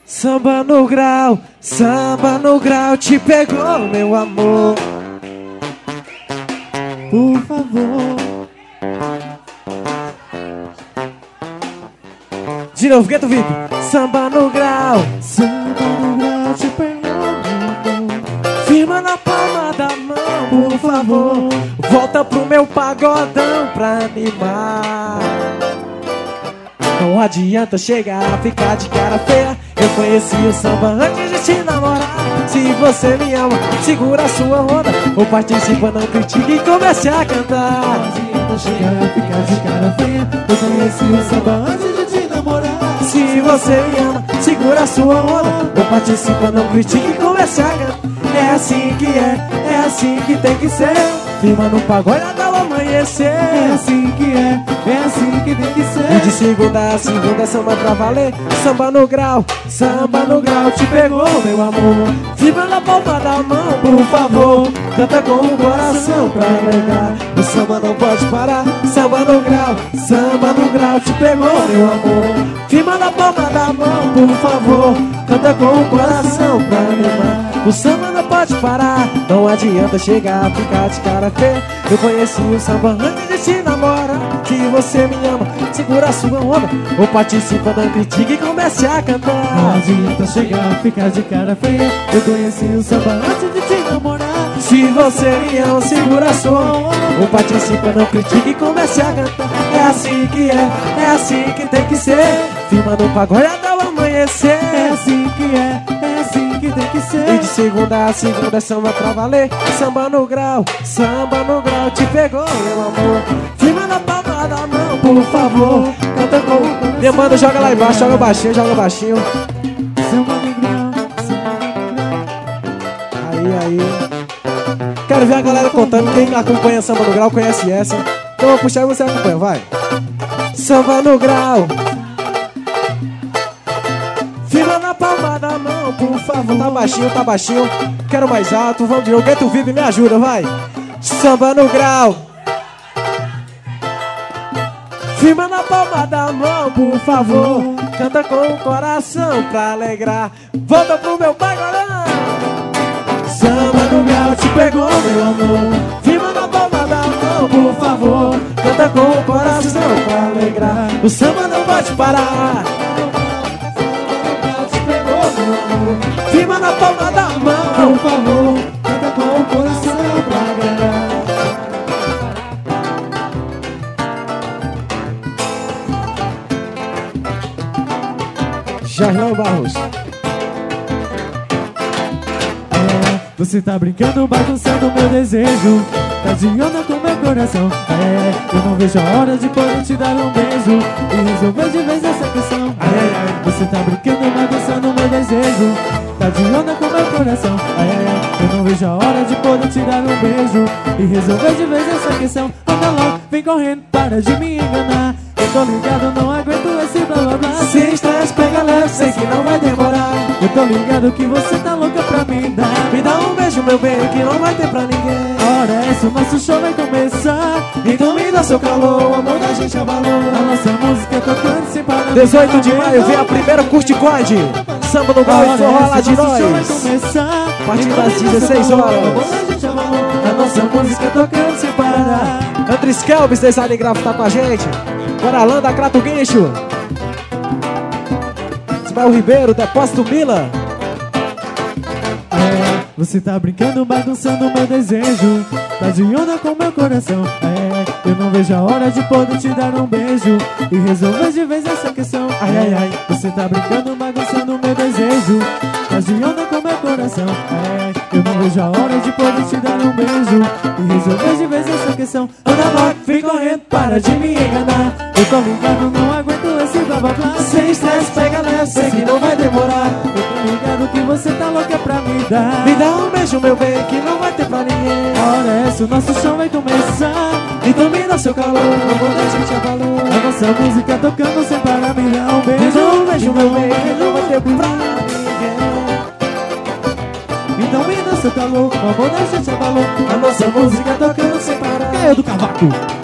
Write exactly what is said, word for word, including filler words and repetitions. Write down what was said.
Samba no grau, samba no grau, te pegou, meu amor. Por favor. De novo, Gueto V I P. Samba no grau, samba no grau, te pegou, meu amor. Firma na palma da mão, por favor. Volta pro meu pagodão pra animar. Não adianta chegar a ficar de cara feia. Eu conheci o samba antes de te namorar. Se você me ama, segura a sua onda, ou participa, não critique e comece a cantar. Não adianta chegar a ficar de cara feia. Eu conheci o samba antes de te namorar. Se você me ama, segura a sua onda, ou participa, não critique e comece a cantar. É assim que é, é assim que tem que ser. Firma no pagode até o amanhecer. É assim que é, é assim que tem que ser. E de segunda a segunda, samba pra valer. Samba no grau, samba no grau, te pegou, meu amor. Firma na palma da mão, por favor. Canta com o coração pra alegrar. O samba não pode parar. Samba no grau, samba no grau, te pegou, meu amor. Firma na palma da mão, por favor. Canta com o coração pra alegrar. O samba não pode parar. Não adianta chegar a ficar de cara feia. Eu conheci o samba antes de te namorar. Se você me ama, segura a sua onda, ou participa, não critique e comece a cantar. Não adianta chegar a ficar de cara feia. Eu conheci o samba antes de te namorar. Se você me ama, segura a sua onda, ou participa, não critique e comece a cantar. É assim que é, é assim que tem que ser. Firma no pagode até o amanhecer. É assim que é, é assim que tem que ser. E de segunda a segunda, samba pra valer. Samba no grau, samba no grau, te pegou, meu amor. Firma na palma da mão, por favor. Canta com... Minha banda joga lá embaixo, joga baixinho, joga baixinho. Samba no grau, samba no grau. Aí, aí. Quero ver a galera contando. Quem acompanha samba no grau conhece essa. Então eu vou puxar e você acompanha, vai. Samba no grau. Firma na palma da mão, por favor. Tá baixinho, tá baixinho. Quero mais alto, vamos de novo. Gueto V I P, me ajuda, vai. Samba no grau. Firma na palma da mão, por favor. Canta com o coração pra alegrar. Volta pro meu pagodão. Samba no grau, te pegou, meu amor. Firma na palma da mão, por favor. Canta com o coração pra alegrar. O samba não pode parar. Firma na palma da mão, por favor. Canta com o coração pra alegrar. Jairão Barros. É, você tá brincando, bagunçando meu desejo. Tá de onda com meu coração. É, eu não vejo a hora de poder te dar um beijo e resolver de vez essa questão. É, você tá brincando, bagunçando meu desejo. Tá de onda com meu coração. É, eu não vejo a hora de poder te dar um beijo e resolver de vez essa questão. Anda logo, vem correndo, para de me enganar. Eu tô ligado, não aguento esse blá blá blá. Se estresse, pega leve, sei que não vai demorar. Eu tô ligado que você tá louca pra me dar. Me dá um beijo, meu bem, que não vai ter pra ninguém. Ora essa, o nosso show vai começar. Então me dá seu calor, o amor da gente abalou. A nossa música tocando sem parar. dezoito de maio, vem a primeira Curte Code. Samba no Gol e forró lá de nós. A partir das dezesseis horas. A nossa música tocando sem parar. Andres Kelvis, design gráfico, tá com a gente. Coralanda, Crato Guincho. Ismael Ribeiro, Depósito Mila. É, você tá brincando, bagunçando meu desejo. Tá de onda com meu coração. É, eu não vejo a hora de poder te dar um beijo e resolver de vez essa questão. Ai, ai, ai. Você tá brincando, bagunçando meu desejo. Tá de onda com meu coração. É, eu não vejo a hora de poder te dar um beijo e resolver de vez essa questão. Anda logo, vem correndo, para de me enganar. Eu tô ligado, não aguento esse blá blá blá. Sem estresse, pega leve, sei que não vai demorar. Eu tô ligado que você tá louca pra me dar. Me dá um beijo, meu bem, que não vai ter pra ninguém. Ora essa, o nosso show vai começar. Então me dá seu calor, o amor da gente abalou. A nossa música tocando sem parar, me dá um beijo. Me dá um beijo, meu bem, que não vai ter pra ninguém. Então me dá seu calor, o amor da gente abalou. A nossa música tocando sem parar. Quem é do cavaco?